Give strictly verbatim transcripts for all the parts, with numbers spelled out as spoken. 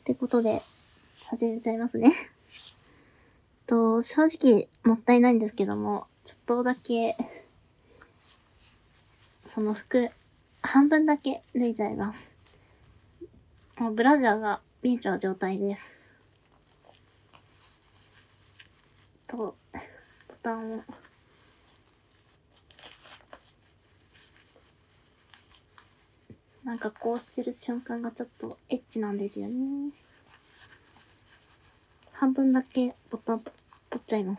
ってことで、始めちゃいますね。と、正直、もったいないんですけども、ちょっとだけ、その服、半分だけ脱いじゃいます。もうブラジャーが見えちゃう状態です。と、ボタンを、なんかこうしてる瞬間がちょっとエッチなんですよね。半分だけボタンと取っちゃいます。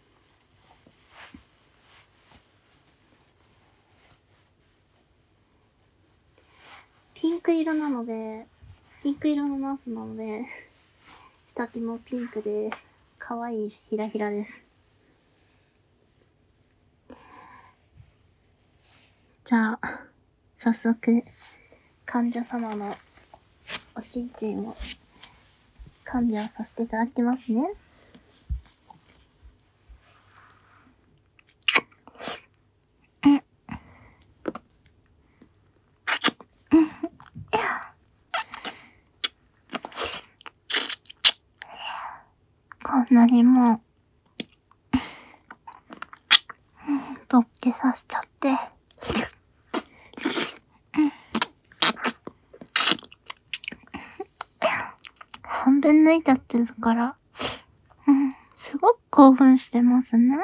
ピンク色なので、ピンク色のナースなので、下着もピンクです。かわいいひらひらです。じゃあ、早速、患者様のおちんちんを看病させていただきますね。こんなにもう、とっけさせちゃって。半分脱いじゃってるから、うん、すごく興奮してますね。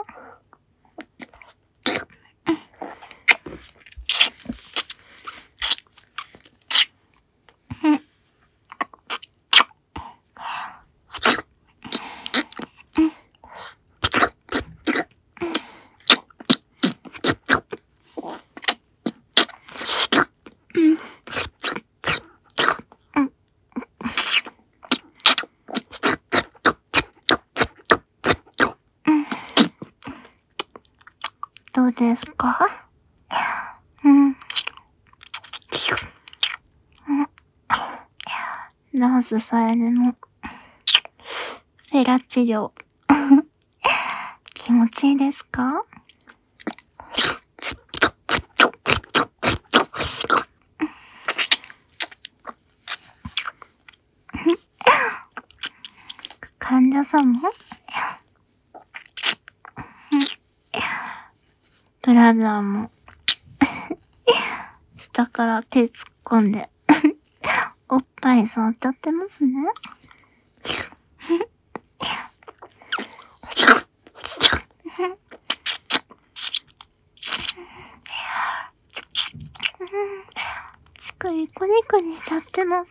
どうですか？うん。ナースさえねのフェラ治療気持ちいいですか？患者さんもブラザーも下から手突っ込んでおっぱい触っちゃってますね。ちくりこニコニしちゃってます。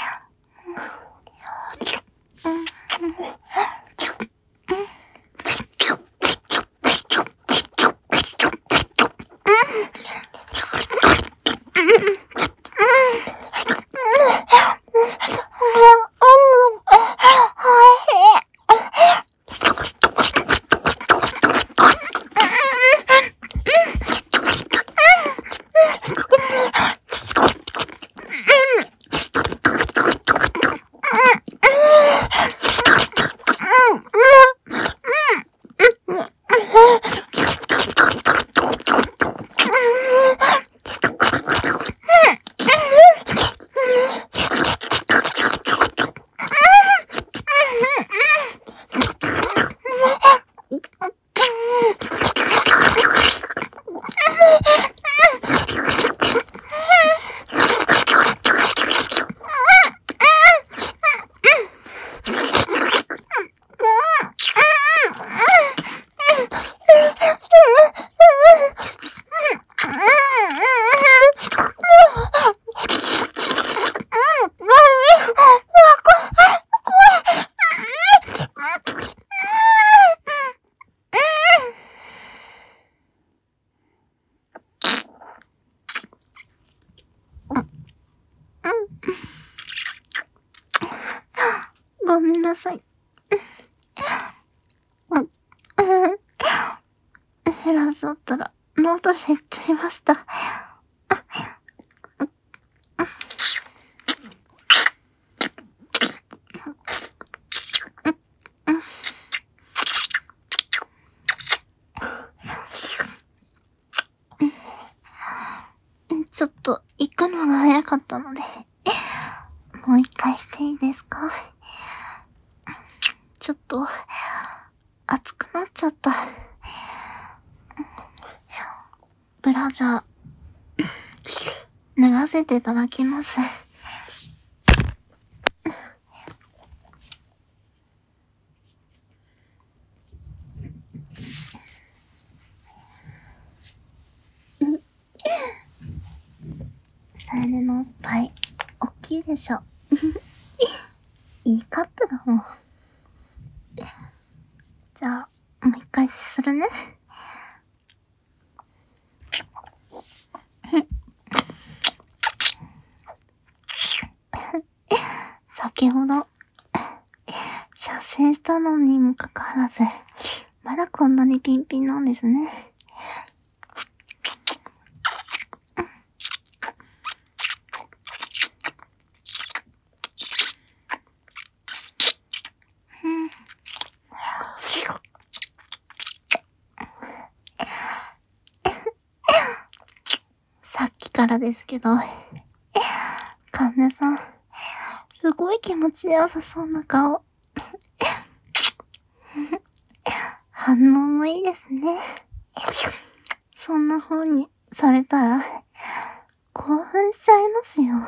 ごめんなさい。減らそうったら、喉減っちゃいました。ちょっと行くのが早かったので、もう一回していいですか？ちょっと、熱くなっちゃった。ブラジャー、脱がせていただきます。さゆりのおっぱい、おっきいでしょ。いいカップだもん。じゃあ、もう一回するね。先ほど、射精したのにもかかわらず、まだこんなにピンピンなんですね。さっきからですけど、患者さん、すごい気持ちよさそうな顔。反応もいいですね。そんな風にされたら、興奮しちゃいますよ。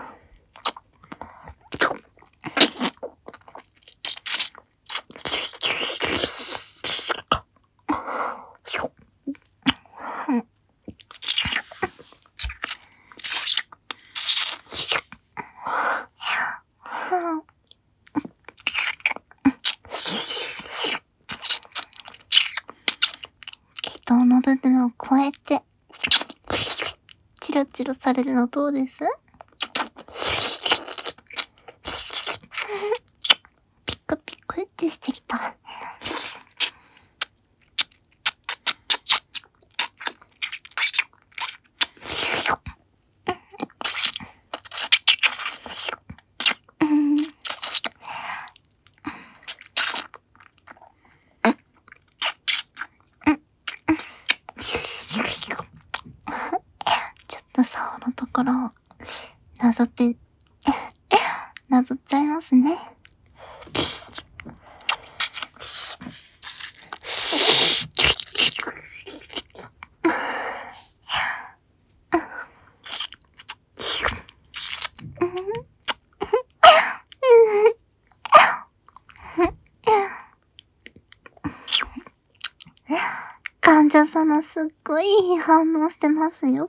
気筒の部分をこうやって、チロチロされるのどうです？ピクピクってしてきた。ちょっと竿のところをなぞって、なぞっちゃいますね。患者様すっごいいい反応してますよ。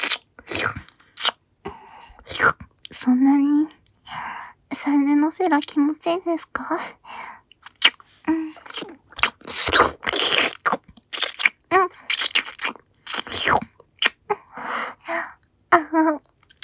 そんなに、サイレノフェラ気持ちいいですか？うん。うん。あの、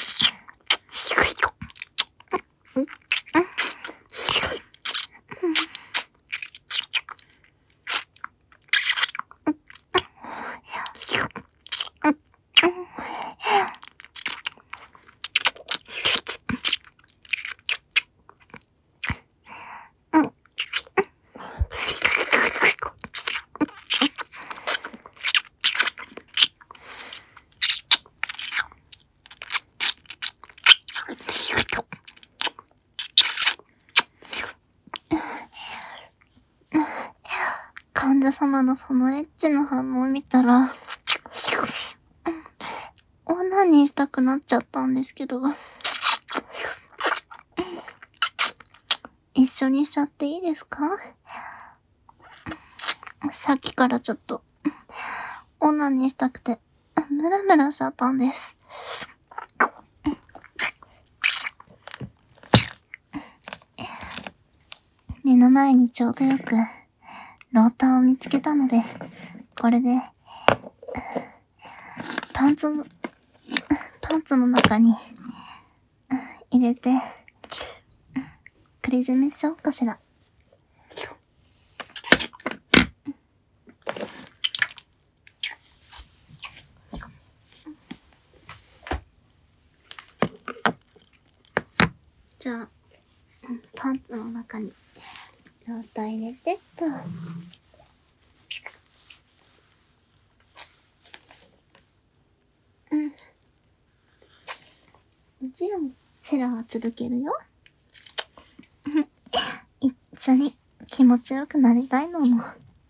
患者様のそのエッチな反応を見たら、オナニーしたくなっちゃったんですけど、一緒にしちゃっていいですか？さっきからちょっと、オナニーしたくて、ムラムラしちゃったんです。目の前にちょうどよく、ローターを見つけたので、これで、パンツ、パンツの中に、入れて、クリ詰めしようかしら。じゃあ、パンツの中に、ローター入れてっと。うん。もちろん、フェラは続けるよ。 緒に気持ちよくなりたいのも。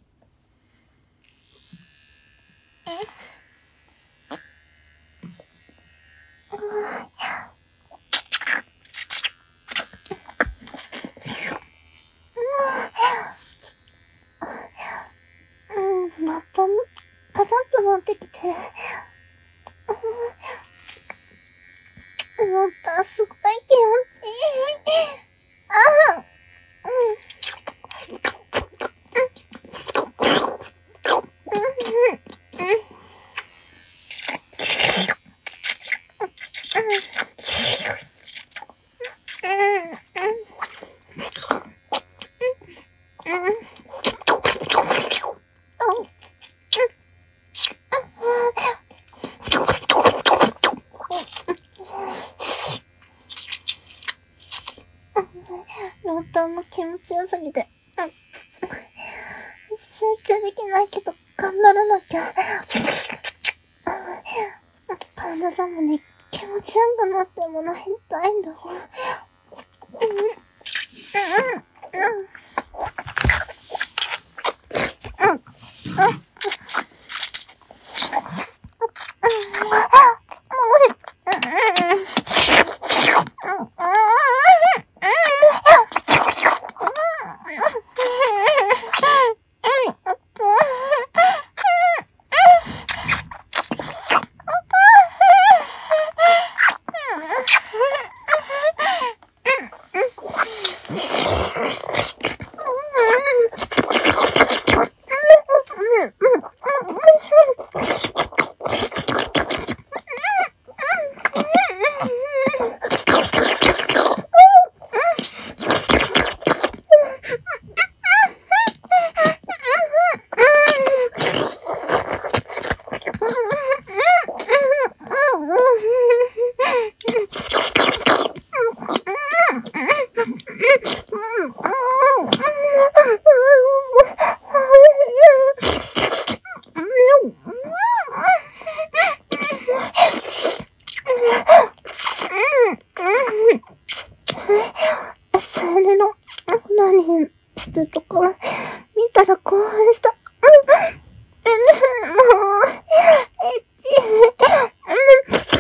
うん、また、パタッと持ってきて。また、すごい気持ちいい。ああ、うん。ロータンの気持ちよすぎて、集中できないけど頑張らなきゃ。患者様に気持ちよくなってもらいたいんだもん。セールの何してとか見たら興奮した。え、もう、エッチ。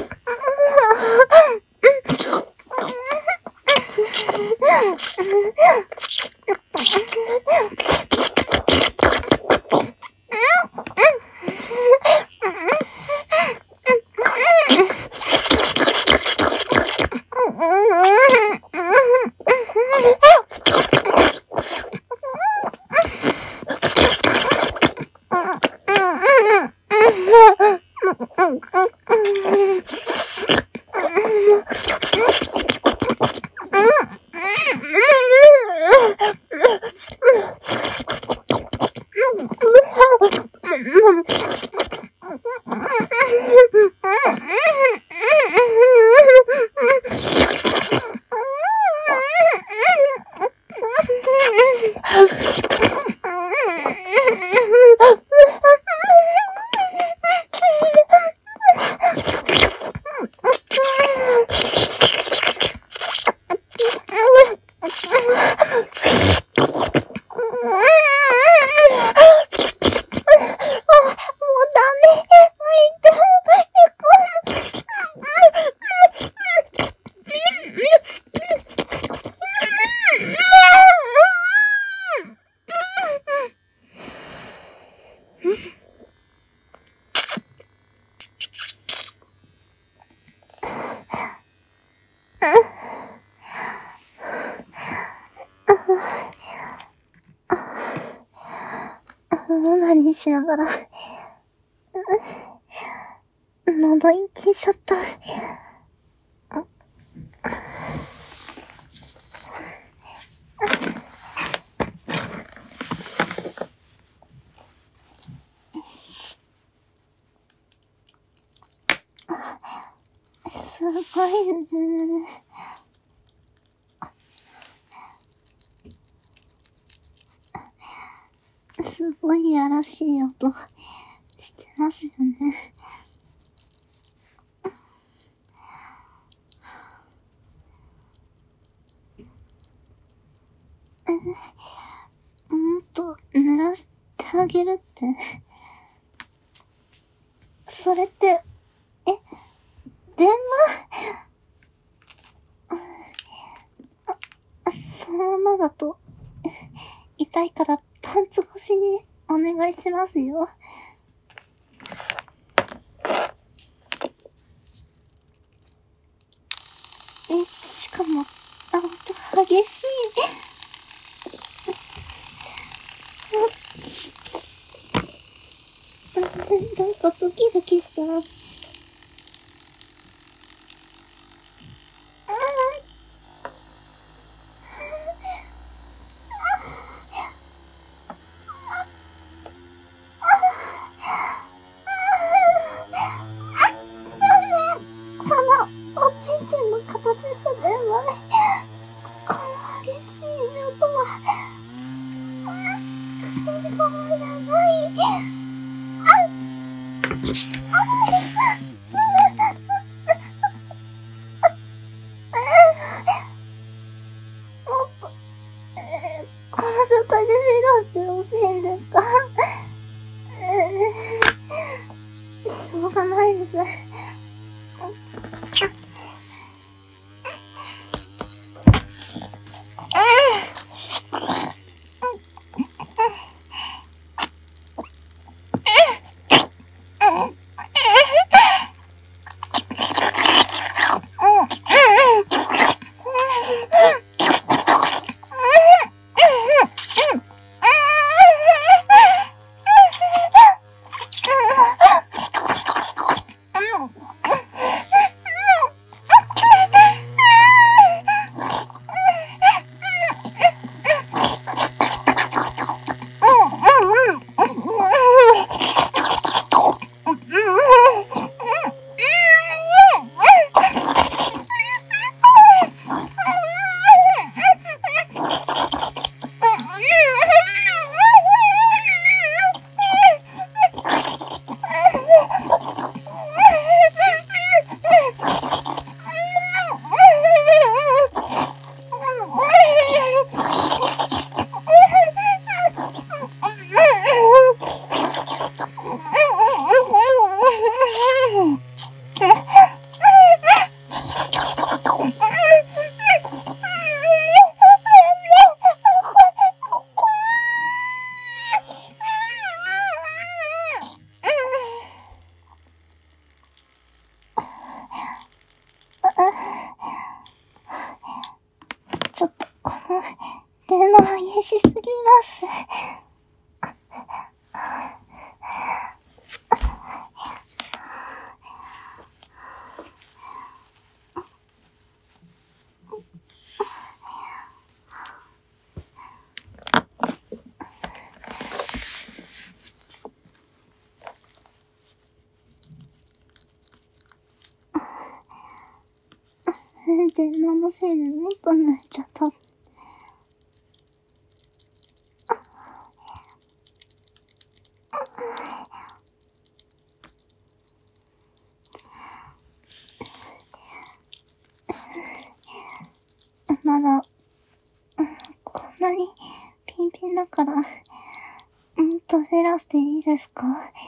何しながら、喉息しちゃった。すごいね。すごいやらしい音してますよね。 うーんと、濡らしてあげるって。それって、え、電話あ、そのままだと、痛いからパンツ越しにお願いしますよ。え、しかも、あ、音激しい。なんかドキドキしちゃう。その、おちんちんの形した電話で、この激しい音は、信号じゃない。もっと、えー、この状態でフィードしてほしいんですか？えー、しょうがないです。ちょっと、この、電話激しすぎます。電話のせいでもっと泣いちゃった。まだ、こんなにピンピンだから、もっとフェラしていいですか？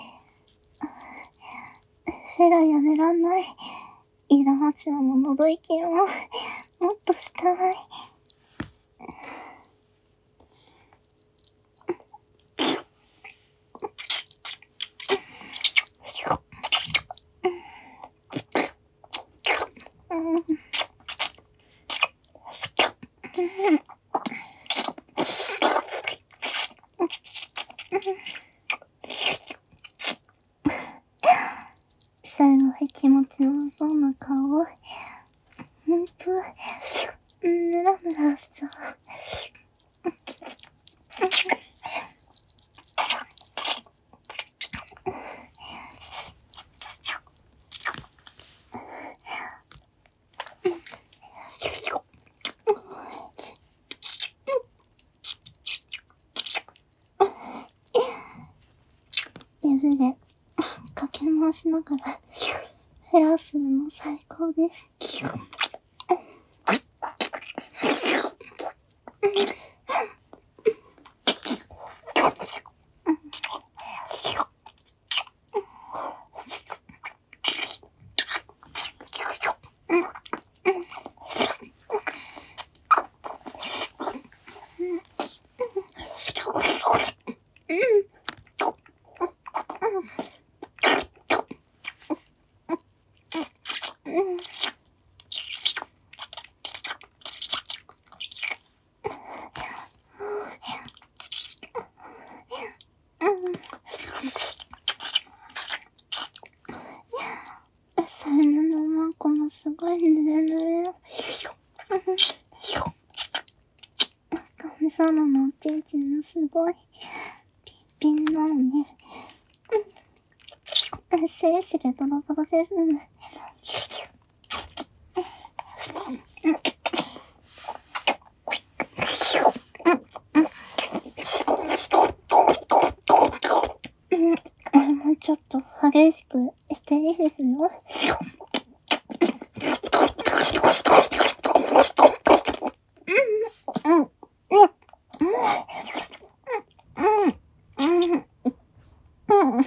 フェラやめらんない。イラマちゃんも喉息も、もっとしたい。最後に気持ちよさそうな顔を、ほんと、ムラムラしちゃう。指でかけ回しながらフェラするの最高です。 なののおちんちんもすごいピンピンなのに、うん、シリシリドロドロですね。うん、もうちょっと激しくしていいですよ。うん、うん、うん、うん、うん、うん。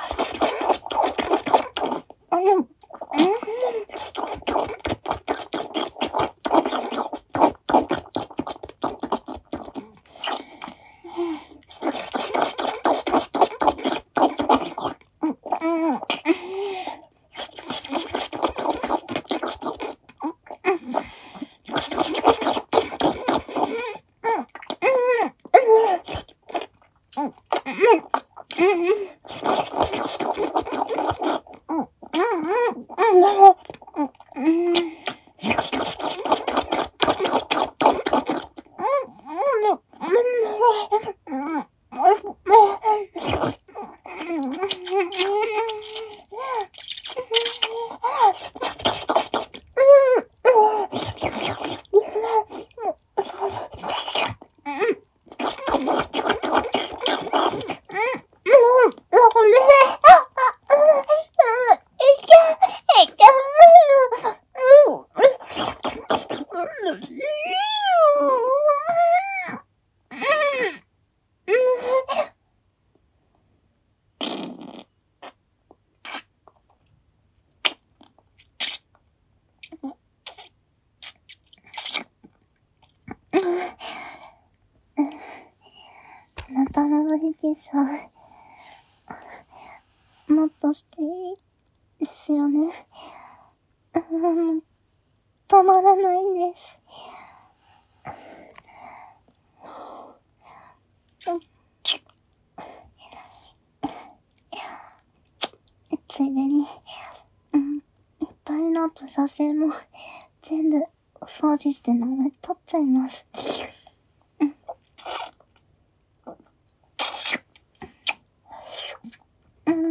またのぶりキスはもっとしていいですよね。うん、止まらないんです。ついでに、うん、いっぱいの後写真も全部お掃除して名前取っちゃいます。うん、うん、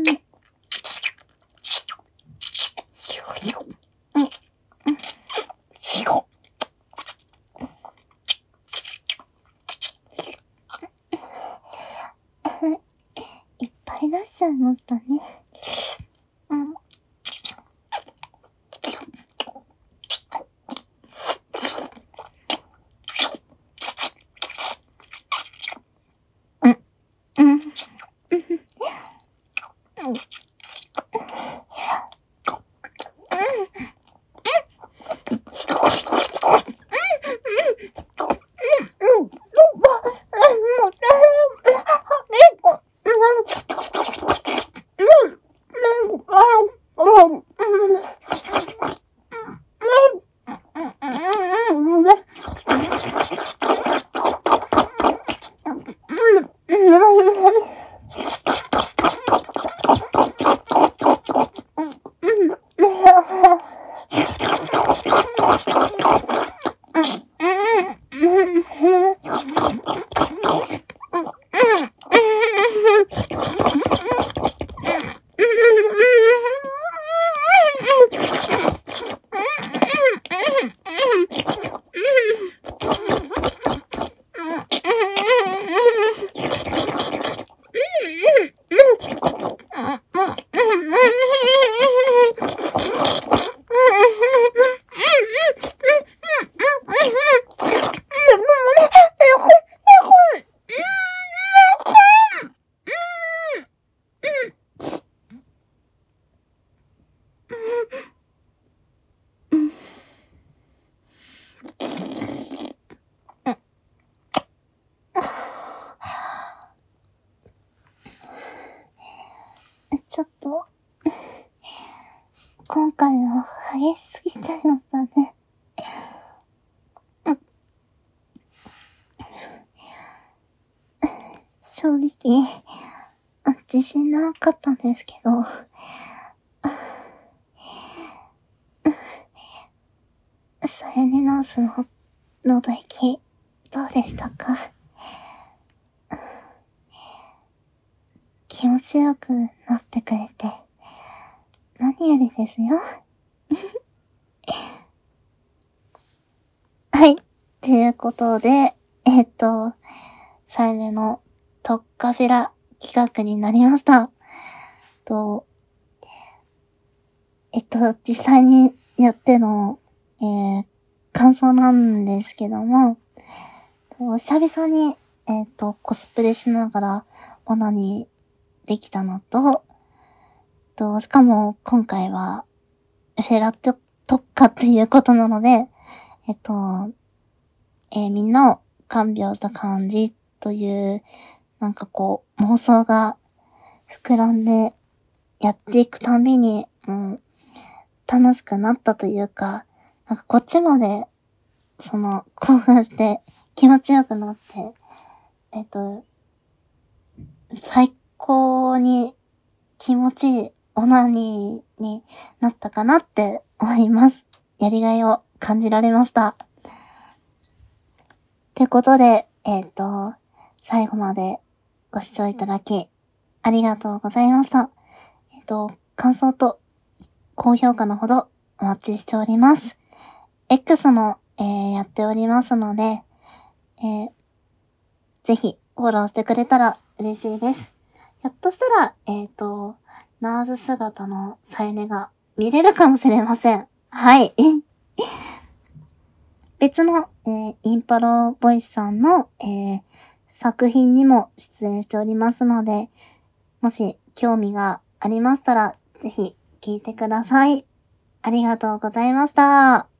いっぱい出しちゃいましたね。うん。うん。うん。うん。ちょっと、今回は激しすぎちゃいましたね。正直、自信なかったんですけど、それにナースの喉息、どうでしたか？ 気持ちよくなってくれて、何よりですよ。はい。ということで、えっと、サイレのトッカフェラ企画になりました。と、えっと、実際にやっての、えー、感想なんですけども、と久々に、えっと、コスプレしながらオナニーできたのと、と、しかも今回はフェラト特化っていうことなので、えっと、えーみんなを看病した感じという、なんかこう、妄想が膨らんでやっていくたびに、うん、楽しくなったというか、なんかこっちまで、その、興奮して気持ちよくなって、えっと、最高に気持ちいいオナニーになったかなって思います。やりがいを感じられました。ってことで、えっと、最後までご視聴いただき、ありがとうございました。えっと、感想と高評価のほどお待ちしております。X も、えー、やっておりますので、えー、ぜひフォローしてくれたら嬉しいです。ひょっとしたら、えっと、ナーズ姿のサイネが見れるかもしれません。はい。別の、えー、インパロボイスさんの、えー、作品にも出演しておりますので、もし興味がありましたら、ぜひ聞いてください。ありがとうございました。